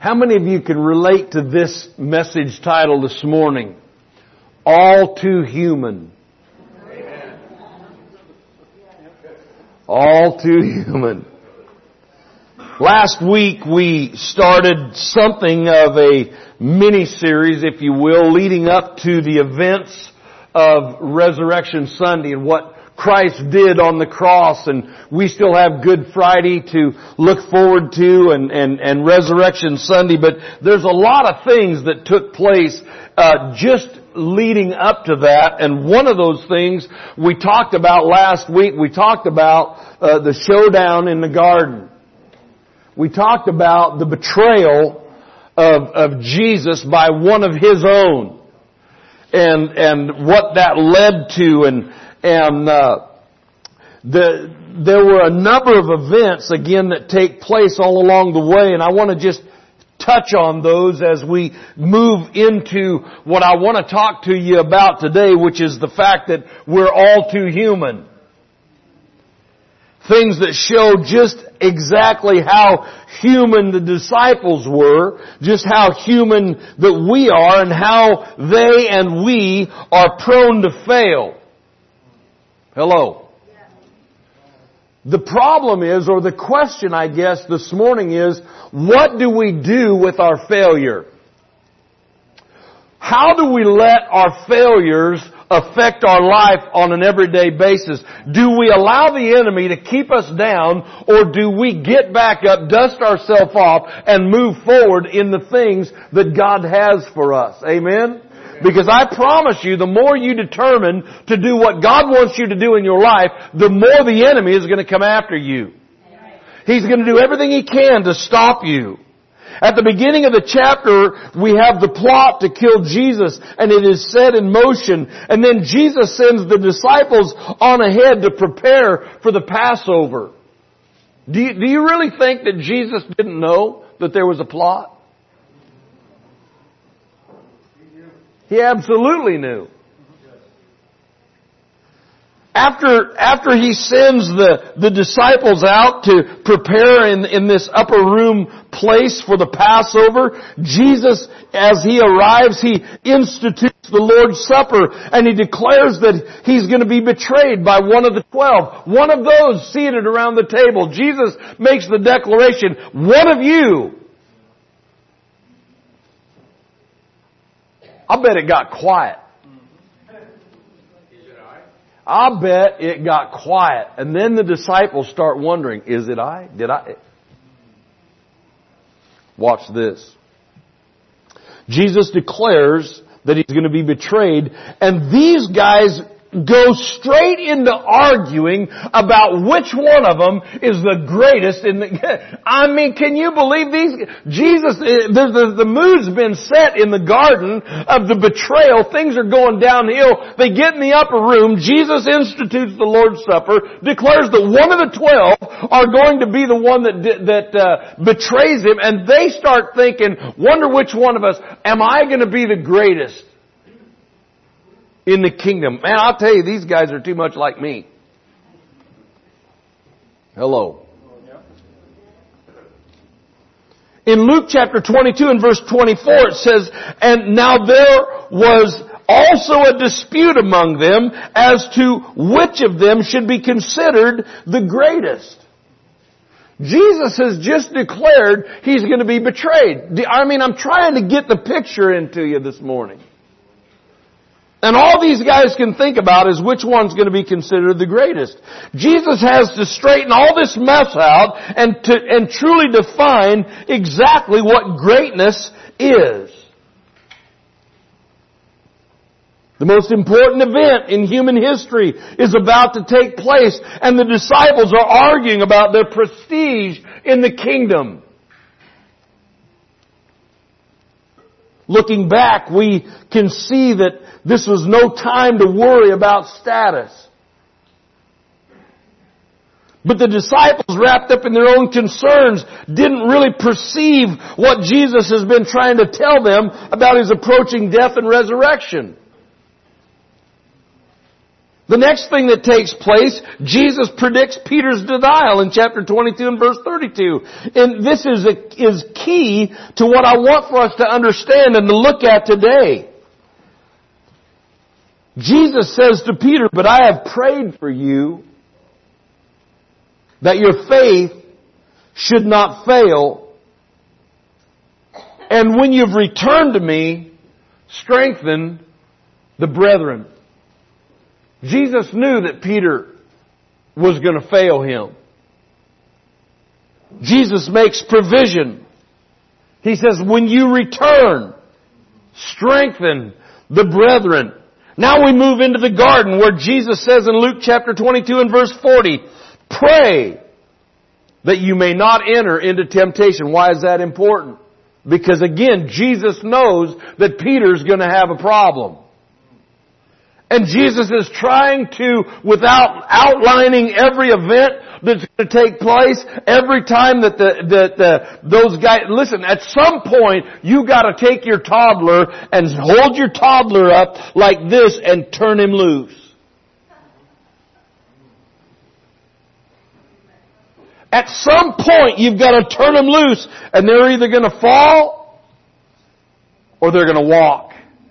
How many of you can relate to this message title this morning? All Too Human. Amen. All Too Human. Last week we started something of a mini-series, if you will, leading up to the events of Resurrection Sunday and what Christ did on the cross, and we still have Good Friday to look forward to and Resurrection Sunday, but there's a lot of things that took place just leading up to that, and one of those things we talked about last week. We talked about the showdown in the garden. We talked about the betrayal of Jesus by one of His own, and what that led to, there were a number of events, again, that take place all along the way, and I want to just touch on those as we move into what I want to talk to you about today, which is the fact that we're all too human. Things that show just exactly how human the disciples were, just how human that we are, and how they and we are prone to fail. Hello. The problem is, or the question I guess this morning is, what do we do with our failure? How do we let our failures affect our life on an everyday basis? Do we allow the enemy to keep us down, or do we get back up, dust ourselves off, and move forward in the things that God has for us? Amen? Because I promise you, the more you determine to do what God wants you to do in your life, the more the enemy is going to come after you. He's going to do everything he can to stop you. At the beginning of the chapter, we have the plot to kill Jesus, and it is set in motion. And then Jesus sends the disciples on ahead to prepare for the Passover. Do you really think that Jesus didn't know that there was a plot? He absolutely knew. After he sends the disciples out to prepare in this upper room place for the Passover, Jesus, as he arrives, he institutes the Lord's Supper, and he declares that he's going to be betrayed by one of the 12. One of those seated around the table. Jesus makes the declaration, one of you. I bet it got quiet. I bet it got quiet. And then the disciples start wondering, is it I? Did I? Watch this. Jesus declares that he's going to be betrayed, and these guys go straight into arguing about which one of them is the greatest in the... I mean, can you believe these? Jesus, the mood's been set in the garden of the betrayal. Things are going downhill. They get in the upper room. Jesus institutes the Lord's Supper, declares that one of the 12 are going to be the one that betrays him, and they start thinking, wonder which one of us, am I going to be the greatest in the kingdom? Man, I'll tell you, these guys are too much like me. Hello. In Luke chapter 22 and verse 24 it says, and now there was also a dispute among them as to which of them should be considered the greatest. Jesus has just declared he's going to be betrayed. I mean, I'm trying to get the picture into you this morning. And all these guys can think about is which one's going to be considered the greatest. Jesus has to straighten all this mess out and truly define exactly what greatness is. The most important event in human history is about to take place, and the disciples are arguing about their prestige in the kingdom. Looking back, we can see that this was no time to worry about status. But the disciples, wrapped up in their own concerns, didn't really perceive what Jesus has been trying to tell them about His approaching death and resurrection. The next thing that takes place, Jesus predicts Peter's denial in chapter 22 and verse 32. And this is key to what I want for us to understand and to look at today. Jesus says to Peter, "But I have prayed for you that your faith should not fail. And when you've returned to me, strengthen the brethren." Jesus knew that Peter was going to fail him. Jesus makes provision. He says, "When you return, strengthen the brethren." Now we move into the garden where Jesus says in Luke chapter 22 and verse 40, "Pray that you may not enter into temptation." Why is that important? Because again, Jesus knows that Peter's going to have a problem. And Jesus is trying to, without outlining every event that's going to take place, every time that those guys, listen, at some point, you got to take your toddler and hold your toddler up like this and turn him loose. At some point, you've got to turn them loose, and they're either going to fall or they're going to walk.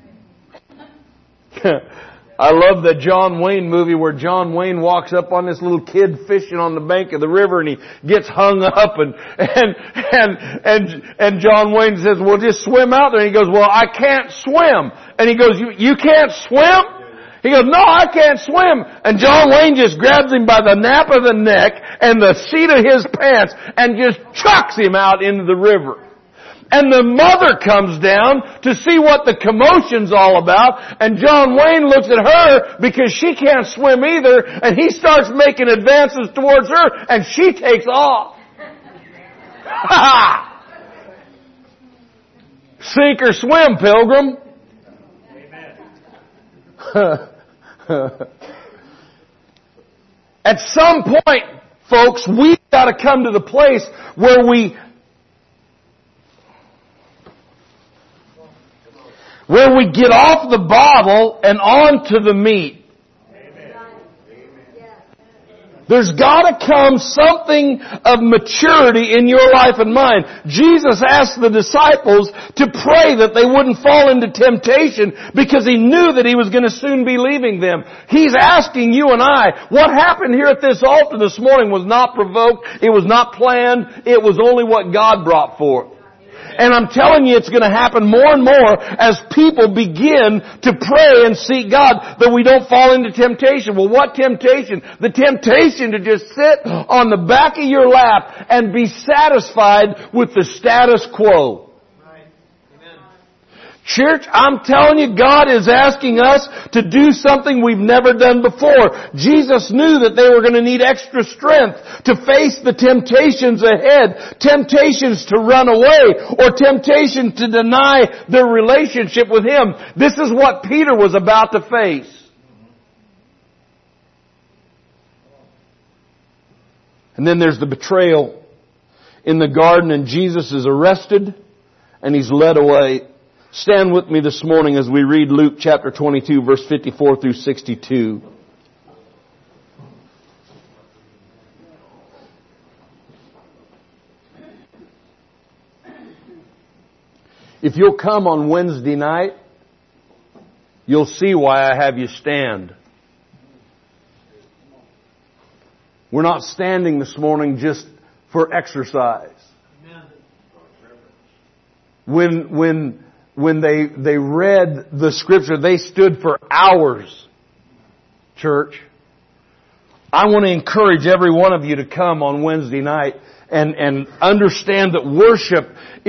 I love that John Wayne movie where John Wayne walks up on this little kid fishing on the bank of the river, and he gets hung up, and John Wayne says, "Well, just swim out there." And he goes, "Well, I can't swim." And he goes, "You can't swim?" He goes, "No, I can't swim." And John Wayne just grabs him by the nape of the neck and the seat of his pants and just chucks him out into the river. And the mother comes down to see what the commotion's all about, and John Wayne looks at her because she can't swim either, and he starts making advances towards her, and she takes off. Sink or swim, Pilgrim. At some point, folks, we've got to come to the place where we get off the bottle and onto the meat. There's got to come something of maturity in your life and mine. Jesus asked the disciples to pray that they wouldn't fall into temptation because He knew that He was going to soon be leaving them. He's asking you and I, what happened here at this altar this morning was not provoked, it was not planned, it was only what God brought forth. And I'm telling you, it's going to happen more and more as people begin to pray and seek God that we don't fall into temptation. Well, what temptation? The temptation to just sit on the back of your lap and be satisfied with the status quo. Church, I'm telling you, God is asking us to do something we've never done before. Jesus knew that they were going to need extra strength to face the temptations ahead. Temptations to run away or temptation to deny their relationship with Him. This is what Peter was about to face. And then there's the betrayal in the garden, and Jesus is arrested and He's led away. Stand with me this morning as we read Luke chapter 22, verse 54 through 62. If you'll come on Wednesday night, you'll see why I have you stand. We're not standing this morning just for exercise. When they read the Scripture, they stood for hours, church. I want to encourage every one of you to come on Wednesday night and understand that worship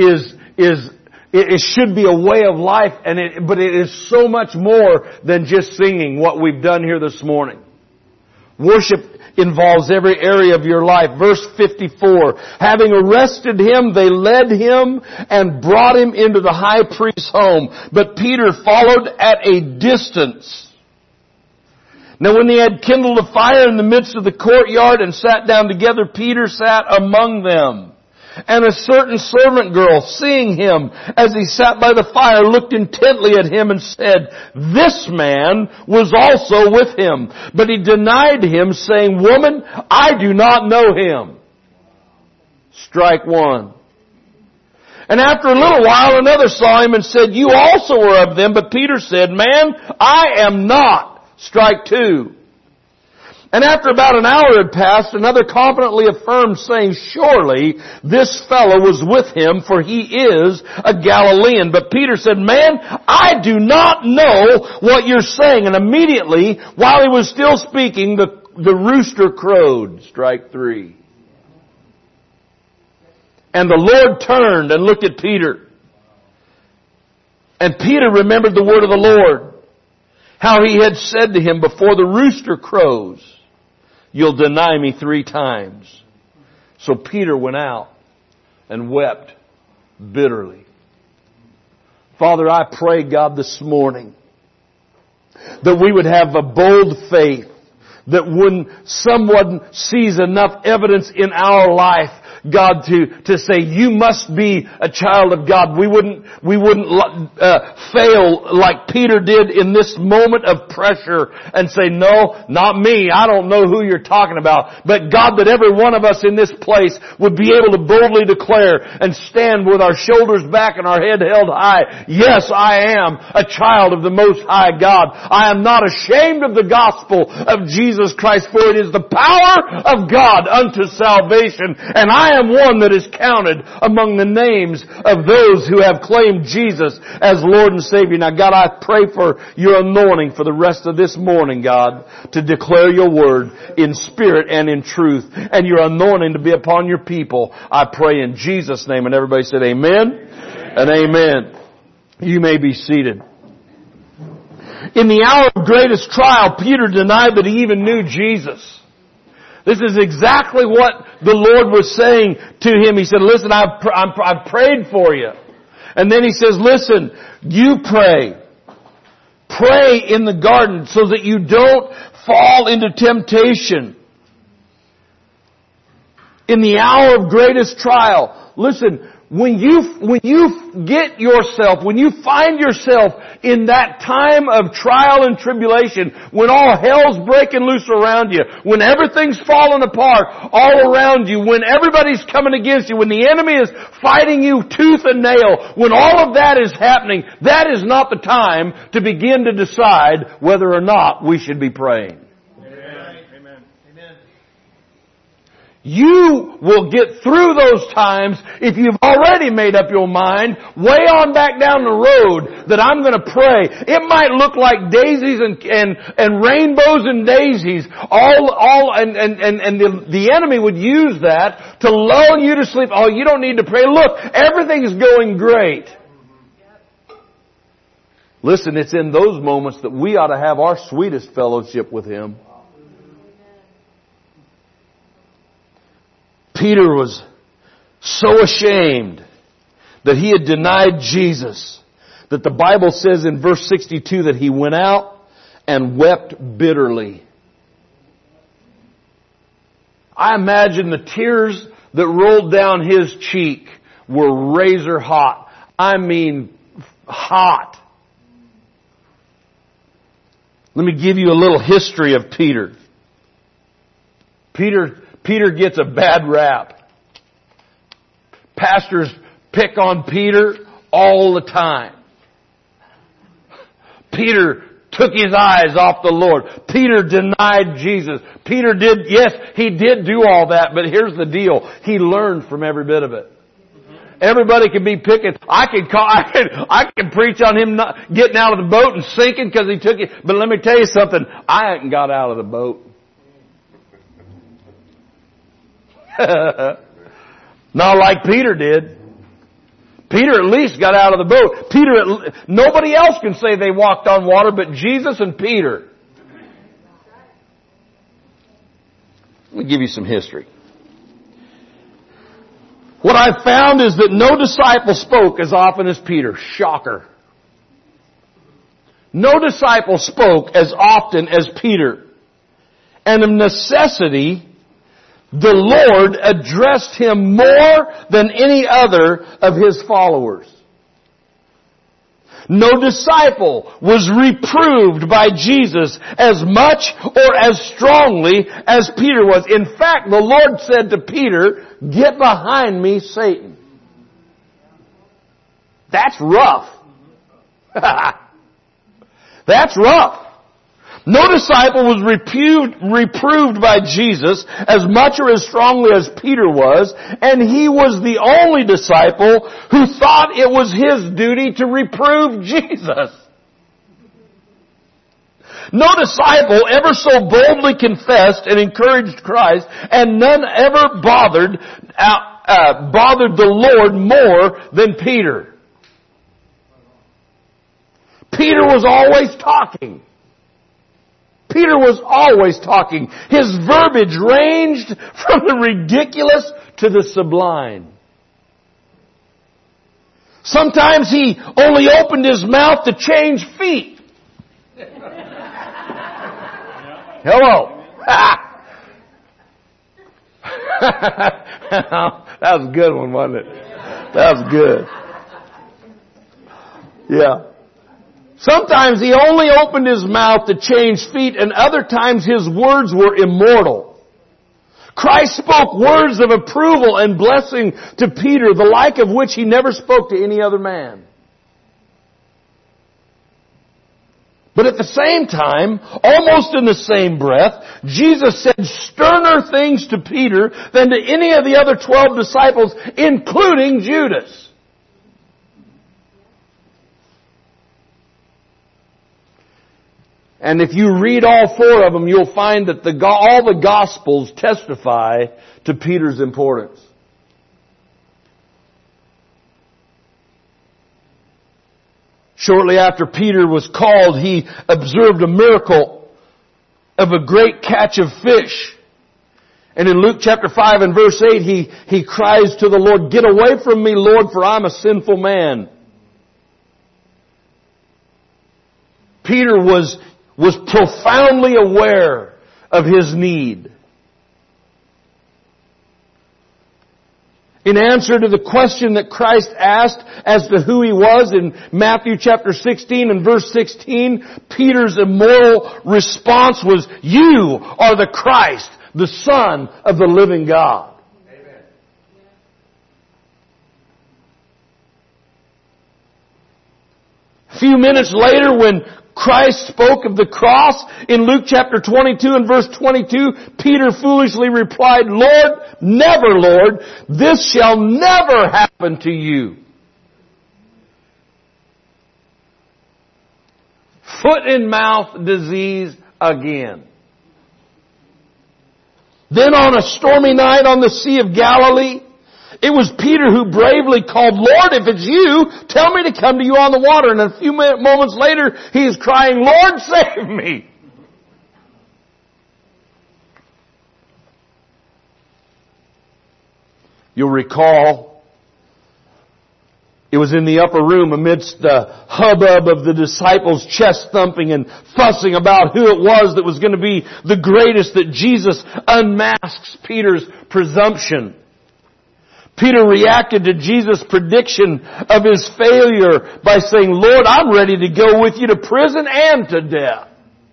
it should be a way of life, but it is so much more than just singing what we've done here this morning. Worship involves every area of your life. Verse 54, having arrested Him, they led Him and brought Him into the high priest's home. But Peter followed at a distance. Now when they had kindled a fire in the midst of the courtyard and sat down together, Peter sat among them. And a certain servant girl, seeing him as he sat by the fire, looked intently at him and said, "This man was also with him." But he denied him, saying, "Woman, I do not know him." Strike one. And after a little while, another saw him and said, "You also are of them." But Peter said, "Man, I am not." Strike two. And after about an hour had passed, another confidently affirmed, saying, "Surely this fellow was with him, for he is a Galilean." But Peter said, "Man, I do not know what you're saying." And immediately, while he was still speaking, the rooster crowed. Strike three. And the Lord turned and looked at Peter. And Peter remembered the word of the Lord, how he had said to him, "Before the rooster crows, you'll deny me 3 times." So Peter went out and wept bitterly. Father, I pray, God, this morning that we would have a bold faith, that when someone sees enough evidence in our life, God, to say, "You must be a child of God," we wouldn't fail like Peter did in this moment of pressure and say, "No, not me. I don't know who you're talking about." But God, that every one of us in this place would be able to boldly declare and stand with our shoulders back and our head held high, "Yes, I am a child of the Most High God. I am not ashamed of the gospel of Jesus Christ, for it is the power of God unto salvation. And I am one that is counted among the names of those who have claimed Jesus as Lord and Savior." Now God, I pray for your anointing for the rest of this morning, God, to declare your word in spirit and in truth, and your anointing to be upon your people. I pray in Jesus' name. And everybody said amen, and amen. You may be seated. In the hour of greatest trial, Peter denied that he even knew Jesus. This is exactly what the Lord was saying to him. He said, "Listen, I've prayed for you." And then he says, "Listen, you pray. Pray in the garden so that you don't fall into temptation." In the hour of greatest trial, listen, when you find yourself in that time of trial and tribulation, when all hell's breaking loose around you, when everything's falling apart all around you, when everybody's coming against you, when the enemy is fighting you tooth and nail, when all of that is happening, that is not the time to begin to decide whether or not we should be praying. You will get through those times if you've already made up your mind way on back down the road that I'm going to pray. It might look like daisies and rainbows and daisies, the enemy would use that to lull you to sleep. "Oh, you don't need to pray. Look, everything's going great." Listen, it's in those moments that we ought to have our sweetest fellowship with Him. Peter was so ashamed that he had denied Jesus that the Bible says in verse 62 that he went out and wept bitterly. I imagine the tears that rolled down his cheek were razor hot. I mean, hot. Let me give you a little history of Peter. Peter gets a bad rap. Pastors pick on Peter all the time. Peter took his eyes off the Lord. Peter denied Jesus. Peter did, yes, he did do all that, but here's the deal. He learned from every bit of it. Everybody can be picking. I can preach on him not getting out of the boat and sinking because he took it. But let me tell you something. I hadn't got out of the boat. Not like Peter did. Peter at least got out of the boat. Nobody else can say they walked on water but Jesus and Peter. Let me give you some history. What I found is that no disciple spoke as often as Peter. Shocker. No disciple spoke as often as Peter. And of necessity, the Lord addressed him more than any other of His followers. No disciple was reproved by Jesus as much or as strongly as Peter was. In fact, the Lord said to Peter, "Get behind me, Satan." That's rough. That's rough. No disciple was reproved by Jesus as much or as strongly as Peter was, and he was the only disciple who thought it was his duty to reprove Jesus. No disciple ever so boldly confessed and encouraged Christ, and none ever bothered the Lord more than Peter. Peter was always talking. Peter was always talking. His verbiage ranged from the ridiculous to the sublime. Sometimes he only opened his mouth to change feet. Hello. That was a good one, wasn't it? That was good. Yeah. Sometimes he only opened his mouth to change feet, and other times his words were immortal. Christ spoke words of approval and blessing to Peter, the like of which he never spoke to any other man. But at the same time, almost in the same breath, Jesus said sterner things to Peter than to any of the other 12 disciples, including Judas. And if you read all four of them, you'll find that all the Gospels testify to Peter's importance. Shortly after Peter was called, he observed a miracle of a great catch of fish. And in Luke chapter 5 and verse 8, he cries to the Lord, "Get away from me, Lord, for I'm a sinful man." Peter was profoundly aware of his need. In answer to the question that Christ asked as to who he was in Matthew chapter 16 and verse 16, Peter's immortal response was, "You are the Christ, the Son of the living God." Amen. A few minutes later, when Christ spoke of the cross in Luke chapter 22 and verse 22, Peter foolishly replied, "Lord, never, Lord, this shall never happen to you." Foot and mouth disease again. Then on a stormy night on the Sea of Galilee, it was Peter who bravely called, "Lord, if it's you, tell me to come to you on the water." And a few moments later, he is crying, "Lord, save me." You'll recall, it was in the upper room amidst the hubbub of the disciples' chest thumping and fussing about who it was that was going to be the greatest, that Jesus unmasks Peter's presumption. Peter reacted to Jesus' prediction of his failure by saying, "Lord, I'm ready to go with you to prison and to death."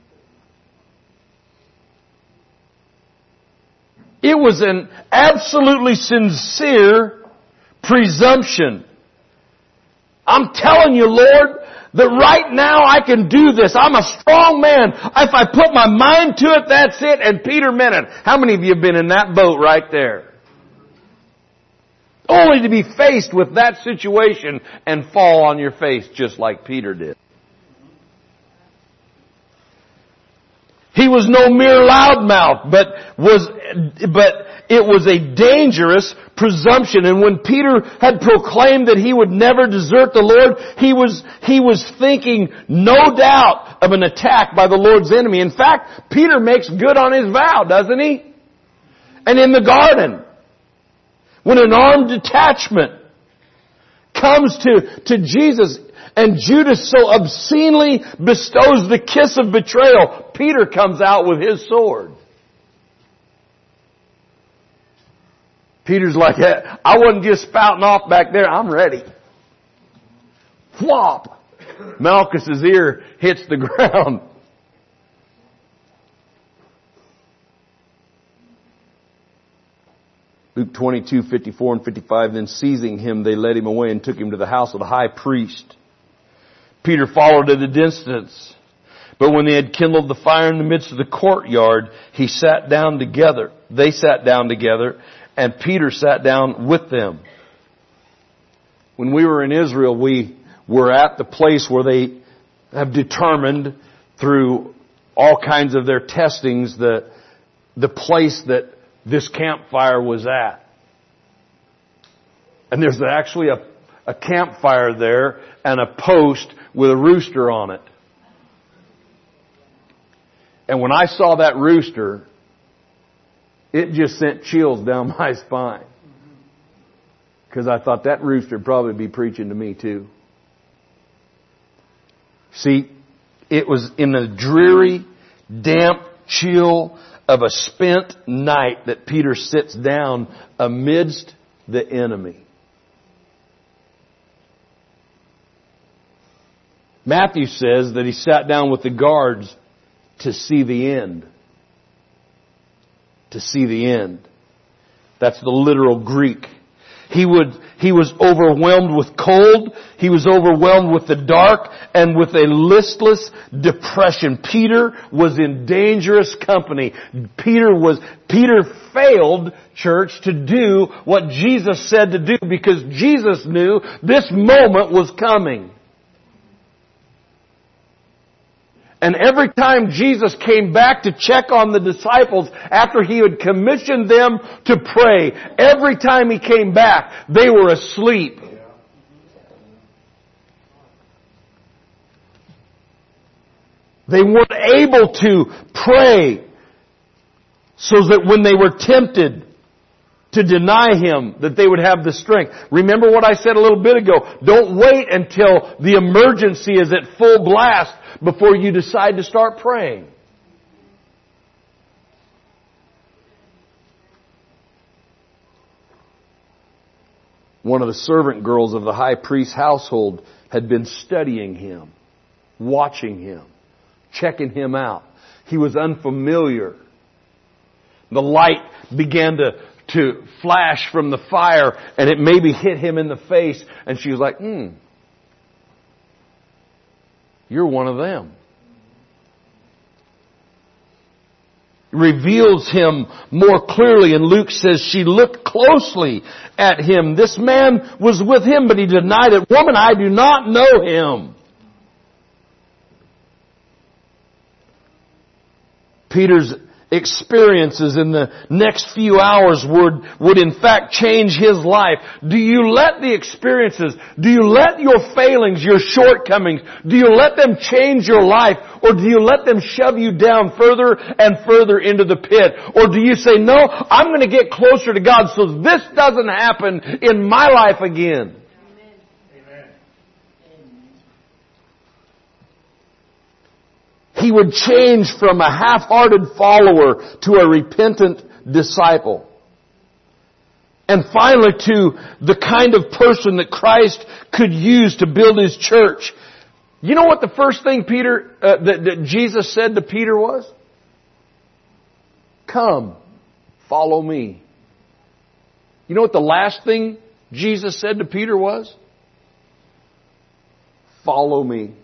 It was an absolutely sincere presumption. "I'm telling you, Lord, that right now I can do this. I'm a strong man. If I put my mind to it, that's it." And Peter meant it. How many of you have been in that boat right there? Only to be faced with that situation and fall on your face just like Peter did. He was no mere loudmouth, but it was a dangerous presumption. And when Peter had proclaimed that he would never desert the Lord, he was thinking, no doubt, of an attack by the Lord's enemy. In fact, Peter makes good on his vow, doesn't he? And in the garden, when an armed detachment comes to Jesus and Judas so obscenely bestows the kiss of betrayal, Peter comes out with his sword. Peter's like, "I wasn't just spouting off back there, I'm ready." Flop! Malchus's ear hits the ground. Luke 22:54 and 55, then seizing him, they led him away and took him to the house of the high priest. Peter followed at a distance. But when they had kindled the fire in the midst of the courtyard, they sat down together, and Peter sat down with them. When we were in Israel, we were at the place where they have determined through all kinds of their testings the place that this campfire was at. And there's actually a campfire there and a post with a rooster on it. And when I saw that rooster, it just sent chills down my spine. Because I thought that rooster would probably be preaching to me too. See, it was in the dreary, damp chill of a spent night that Peter sits down amidst the enemy. Matthew says that he sat down with the guards to see the end. To see the end. That's the literal Greek. He was overwhelmed with cold. He was overwhelmed with the dark and with a listless depression. Peter was in dangerous company. Peter failed, church, to do what Jesus said to do because Jesus knew this moment was coming. And every time Jesus came back to check on the disciples after He had commissioned them to pray, every time He came back, they were asleep. They weren't able to pray so that when they were tempted to deny Him, that they would have the strength. Remember what I said a little bit ago. Don't wait until the emergency is at full blast before you decide to start praying. One of the servant girls of the high priest's household had been studying him, watching him, checking him out. He was unfamiliar. The light began to flash from the fire, and it maybe hit him in the face, and she was like, you're one of them. Reveals him more clearly, and Luke says she looked closely at him. This man was with him, but he denied it. Woman, I do not know him. Peter's experiences in the next few hours would in fact change his life. Do you let the experiences, do you let your failings, your shortcomings, do you let them change your life? Or do you let them shove you down further and further into the pit? Or do you say, no, I'm going to get closer to God so this doesn't happen in my life again? He would change from a half-hearted follower to a repentant disciple. And finally to the kind of person that Christ could use to build His church. You know what the first thing that Jesus said to Peter was? Come, follow me. You know what the last thing Jesus said to Peter was? Follow me.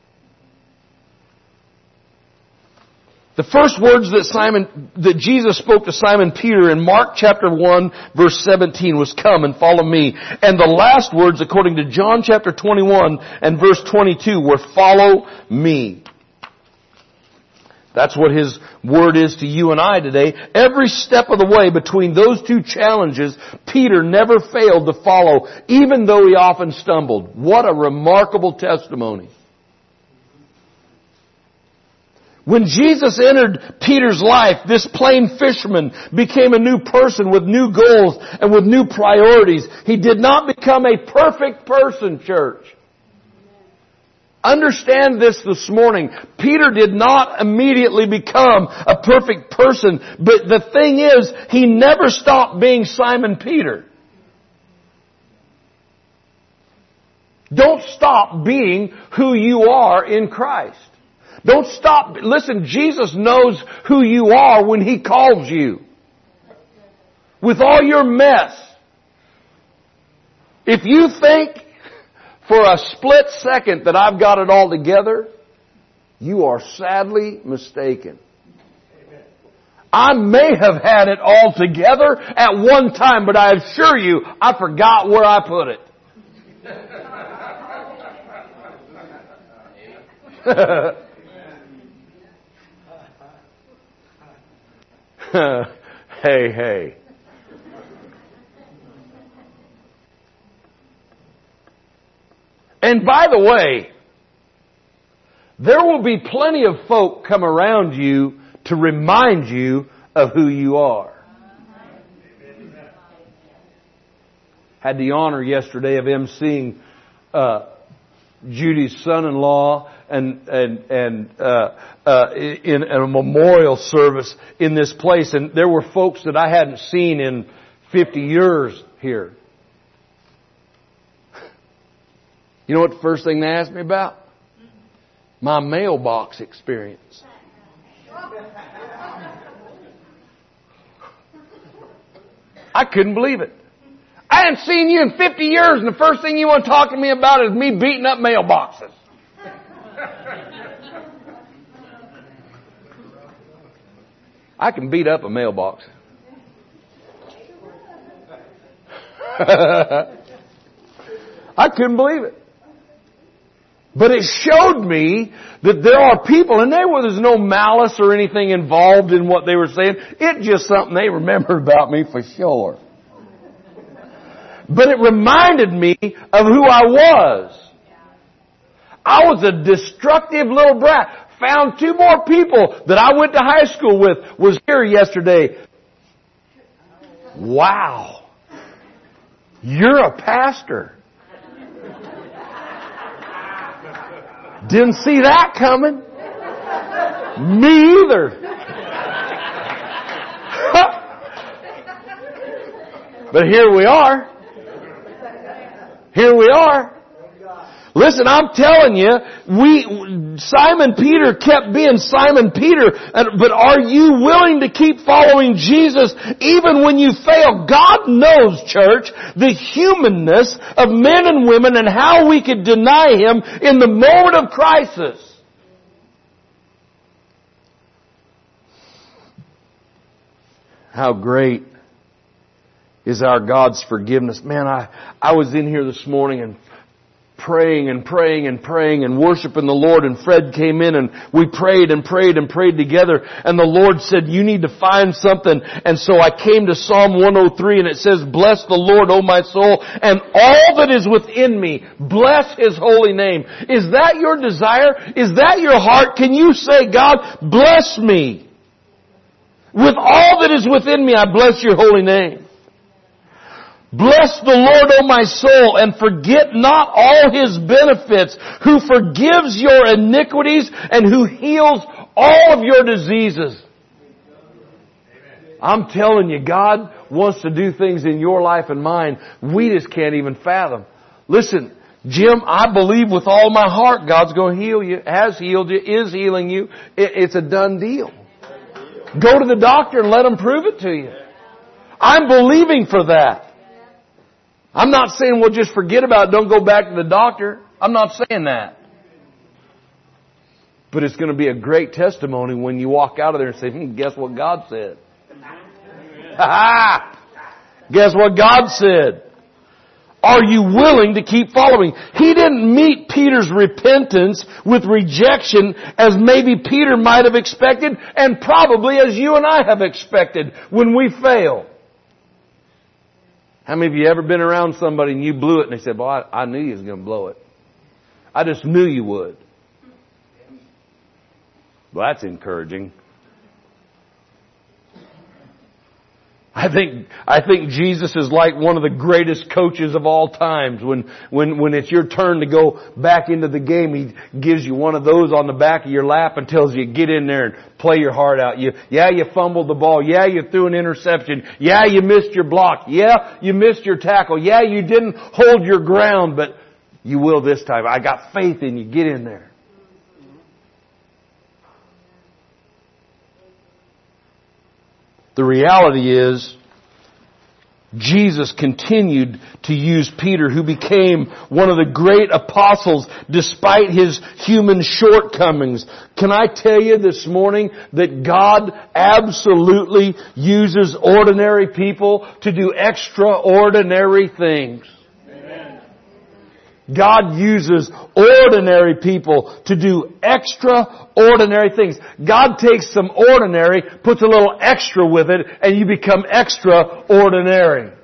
The first words that Jesus spoke to Simon Peter in Mark chapter 1 verse 17 was come and follow me. And the last words according to John chapter 21 and verse 22 were follow me. That's what His word is to you and I today. Every step of the way between those two challenges, Peter never failed to follow, even though he often stumbled. What a remarkable testimony. When Jesus entered Peter's life, this plain fisherman became a new person with new goals and with new priorities. He did not become a perfect person, church. Understand this morning. Peter did not immediately become a perfect person, but the thing is, he never stopped being Simon Peter. Don't stop being who you are in Christ. Don't stop. Listen, Jesus knows who you are when He calls you. with all your mess, if you think for a split second that I've got it all together, you are sadly mistaken. I may have had it all together at one time, but I assure you, I forgot where I put it. Hey. And by the way, there will be plenty of folk come around you to remind you of who you are. Had the honor yesterday of emceeing Judy's son-in-law and in a memorial service in this place, and there were folks that I hadn't seen in 50 years here. You know what the first thing they asked me about? My mailbox experience. I couldn't believe it. I hadn't seen you in 50 years, and the first thing you want to talk to me about is me beating up mailboxes. I can beat up a mailbox. I couldn't believe it. But it showed me that there are people, and there's no malice or anything involved in what they were saying. It's just something they remembered about me for sure. But it reminded me of who I was. I was a destructive little brat. Found 2 more people that I went to high school with was here yesterday. Wow. You're a pastor. Didn't see that coming. Me either. But here we are. Here we are. Listen, I'm telling you, Simon Peter kept being Simon Peter, but are you willing to keep following Jesus even when you fail? God knows, church, the humanness of men and women and how we could deny Him in the moment of crisis. How great is our God's forgiveness. Man, I was in here this morning and praying and worshiping the Lord, and Fred came in and we prayed together, and the Lord said, you need to find something. And so I came to Psalm 103, and it says, bless the Lord, O my soul, and all that is within me, bless His holy name. Is that your desire? Is that your heart? Can you say, God, bless me? With all that is within me, I bless your holy name. Bless the Lord, O my soul, and forget not all His benefits, who forgives your iniquities and who heals all of your diseases. I'm telling you, God wants to do things in your life and mine we just can't even fathom. Listen, Jim, I believe with all my heart God's going to heal you, has healed you, is healing you. It's a done deal. Go to the doctor and let Him prove it to you. I'm believing for that. I'm not saying, well, just forget about it. Don't go back to the doctor. I'm not saying that. But it's going to be a great testimony when you walk out of there and say, guess what God said? Guess what God said? Are you willing to keep following? He didn't meet Peter's repentance with rejection as maybe Peter might have expected, and probably as you and I have expected when we fail. How many of you ever been around somebody and you blew it and they said, well, I knew you was going to blow it. I just knew you would. Well, that's encouraging. I think Jesus is like one of the greatest coaches of all times. When it's your turn to go back into the game, He gives you one of those on the back of your lap and tells you, get in there and play your heart out. You fumbled the ball. Yeah, you threw an interception. Yeah, you missed your block. Yeah, you missed your tackle. Yeah, you didn't hold your ground, but you will this time. I got faith in you. Get in there. The reality is, Jesus continued to use Peter, who became one of the great apostles despite his human shortcomings. Can I tell you this morning that God absolutely uses ordinary people to do extraordinary things? God uses ordinary people to do extraordinary things. God takes some ordinary, puts a little extra with it, and you become extraordinary.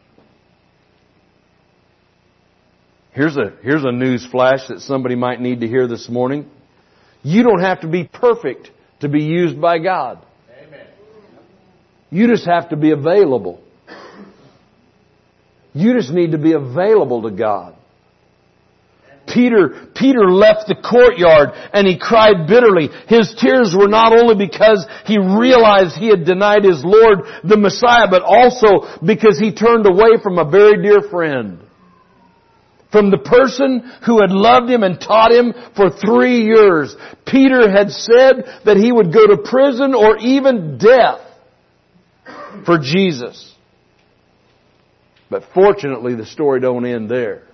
Here's a news flash that somebody might need to hear this morning. You don't have to be perfect to be used by God. Amen. You just have to be available. You just need to be available to God. Peter left the courtyard and he cried bitterly. His tears were not only because he realized he had denied his Lord, the Messiah, but also because he turned away from a very dear friend. From the person who had loved him and taught him for 3 years. Peter had said that he would go to prison or even death for Jesus. But fortunately, the story don't end there.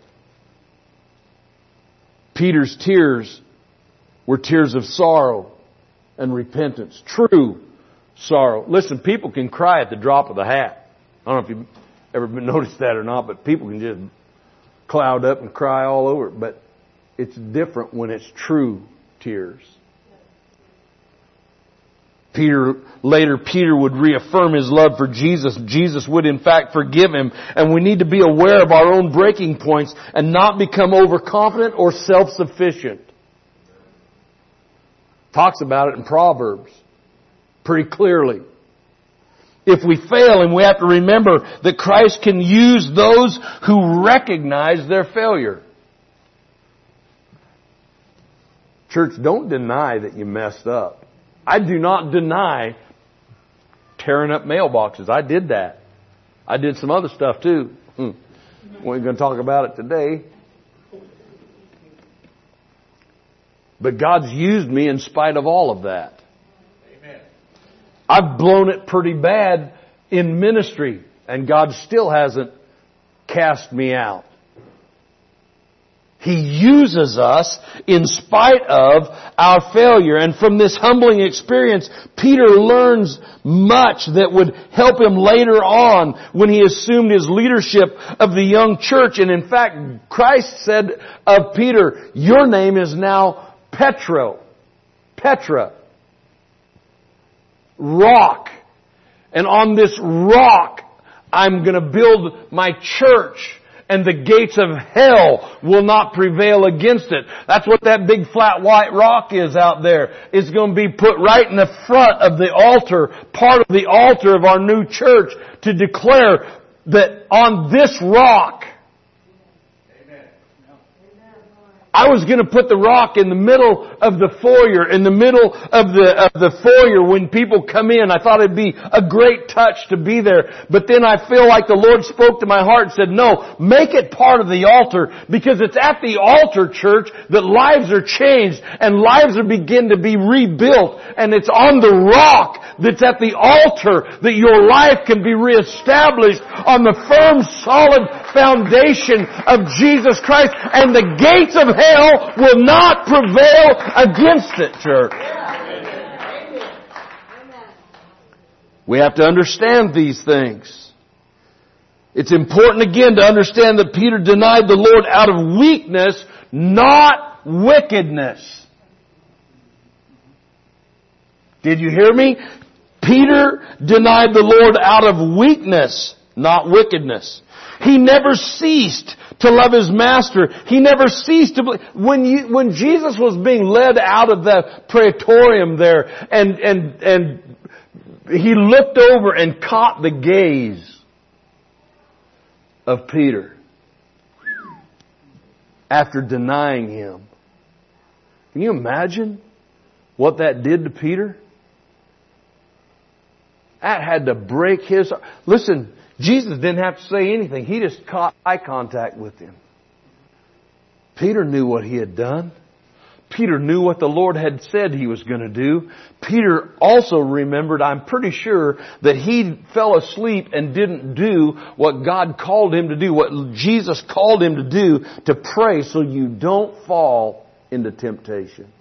Peter's tears were tears of sorrow and repentance. True sorrow. Listen, people can cry at the drop of the hat. I don't know if you've ever noticed that or not, but people can just cloud up and cry all over. But it's different when it's true tears. Peter would reaffirm his love for Jesus. Jesus would in fact forgive him. And we need to be aware of our own breaking points and not become overconfident or self-sufficient. Talks about it in Proverbs pretty clearly. If we fail, and we have to remember that Christ can use those who recognize their failure. Church, don't deny that you messed up. I do not deny tearing up mailboxes. I did that. I did some other stuff too. We ain't going to talk about it today. But God's used me in spite of all of that. Amen. I've blown it pretty bad in ministry, and God still hasn't cast me out. He uses us in spite of our failure. And from this humbling experience, Peter learns much that would help him later on when he assumed his leadership of the young church. And in fact, Christ said of Peter, your name is now Petra, rock. And on this rock, I'm going to build my church. And the gates of hell will not prevail against it. That's what that big flat white rock is out there. It's going to be put right in the front of the altar, part of the altar of our new church, to declare that on this rock, I was going to put the rock in the middle of the foyer, in the middle of the foyer when people come in. I thought it'd be a great touch to be there. But then I feel like the Lord spoke to my heart and said, no, make it part of the altar, because it's at the altar, church, that lives are changed and lives are begin to be rebuilt. And it's on the rock that's at the altar that your life can be reestablished on the firm, solid foundation of Jesus Christ. And the gates of hell will not prevail against it, church. We have to understand these things. It's important again to understand that Peter denied the Lord out of weakness, not wickedness. Did you hear me? Peter denied the Lord out of weakness, not wickedness. He never ceased to love his master. He never ceased to believe. When Jesus was being led out of the praetorium there, and he looked over and caught the gaze of Peter after denying him. Can you imagine what that did to Peter? That had to break his heart. Listen, Jesus didn't have to say anything. He just caught eye contact with him. Peter knew what he had done. Peter knew what the Lord had said He was going to do. Peter also remembered, I'm pretty sure, that he fell asleep and didn't do what God called him to do, what Jesus called him to do, to pray so you don't fall into temptation.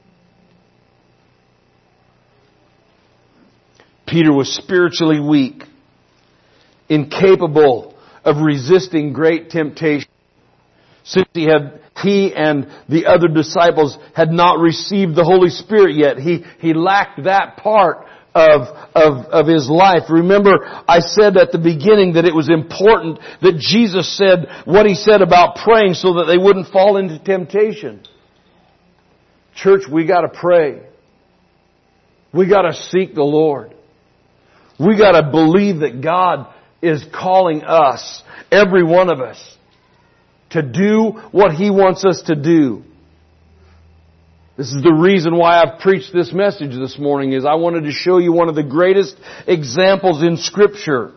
Peter was spiritually weak, incapable of resisting great temptation, since he and the other disciples had not received the Holy Spirit yet. He lacked that part of his life. Remember, I said at the beginning that it was important that Jesus said what He said about praying so that they wouldn't fall into temptation. Church, we gotta pray. We gotta seek the Lord. We gotta believe that God is calling us, every one of us, to do what He wants us to do. This is the reason why I've preached this message this morning, is I wanted to show you one of the greatest examples in Scripture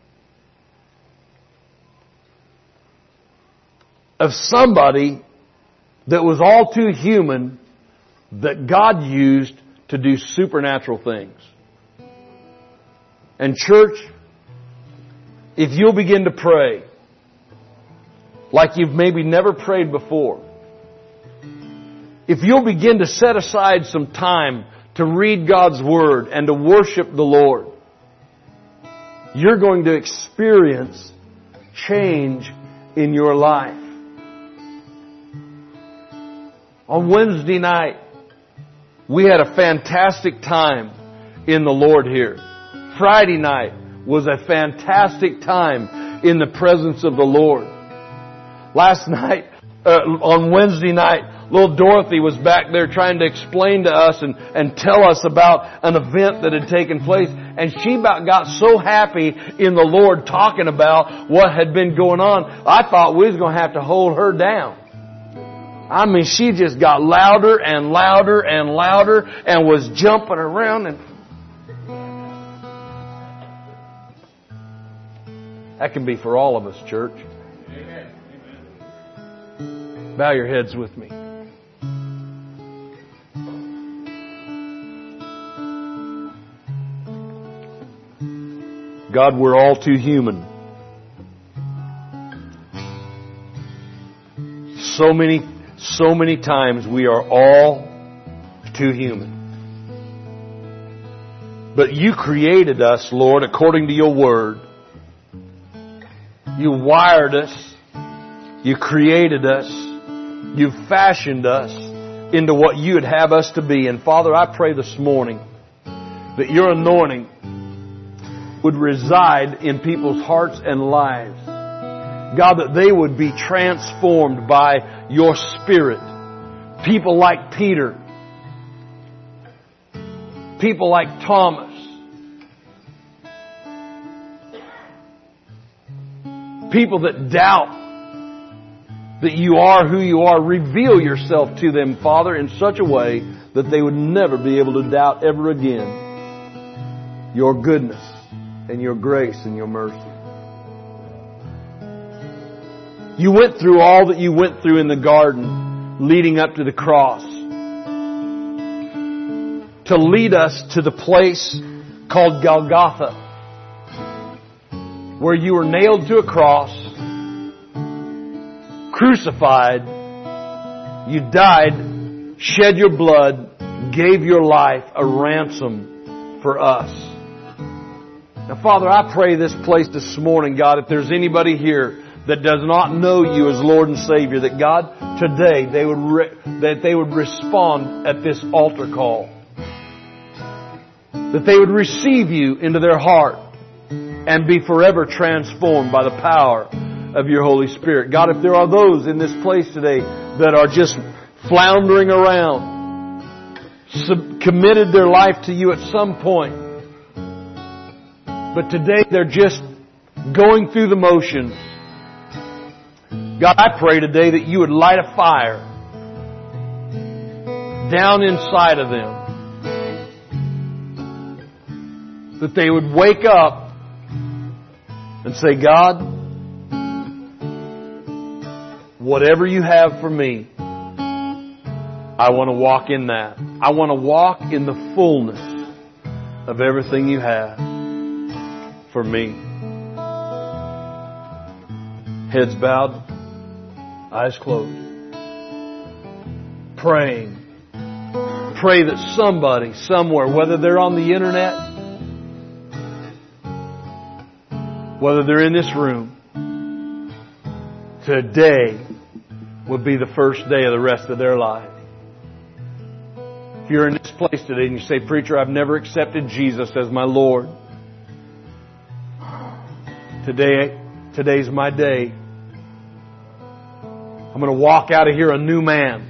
of somebody that was all too human that God used to do supernatural things. And church, if you'll begin to pray like you've maybe never prayed before, if you'll begin to set aside some time to read God's Word and to worship the Lord, you're going to experience change in your life. On Wednesday night, we had a fantastic time in the Lord here. Friday night was a fantastic time in the presence of the Lord. Last night, on Wednesday night, little Dorothy was back there trying to explain to us and tell us about an event that had taken place. And she about got so happy in the Lord talking about what had been going on, I thought we was going to have to hold her down. I mean, she just got louder and louder and louder and was jumping around. And that can be for all of us, church. Bow your heads with me. God, we're all too human. So many times we are all too human. But You created us, Lord, according to Your Word. You wired us. You created us. You fashioned us into what You would have us to be. And Father, I pray this morning that Your anointing would reside in people's hearts and lives. God, that they would be transformed by Your Spirit. People like Peter. People like Thomas. People that doubt that You are who You are. Reveal Yourself to them, Father, in such a way that they would never be able to doubt ever again Your goodness and Your grace and Your mercy. You went through all that You went through in the garden leading up to the cross to lead us to the place called Golgotha, where You were nailed to a cross, crucified, You died, shed Your blood, gave Your life a ransom for us. Now, Father, I pray this place this morning, God, if there's anybody here that does not know You as Lord and Savior, that God, today they would respond at this altar call. That they would receive You into their heart and be forever transformed by the power of Your Holy Spirit. God, if there are those in this place today that are just floundering around, committed their life to You at some point, but today they're just going through the motions, God, I pray today that You would light a fire down inside of them, that they would wake up and say, God, whatever You have for me, I want to walk in that. I want to walk in the fullness of everything you have for me. Heads bowed, eyes closed. Praying. Pray that somebody, somewhere, whether they're on the internet, whether they're in this room, today will be the first day of the rest of their life. If you're in this place today and you say, "Preacher, I've never accepted Jesus as my Lord," today's my day. I'm going to walk out of here a new man.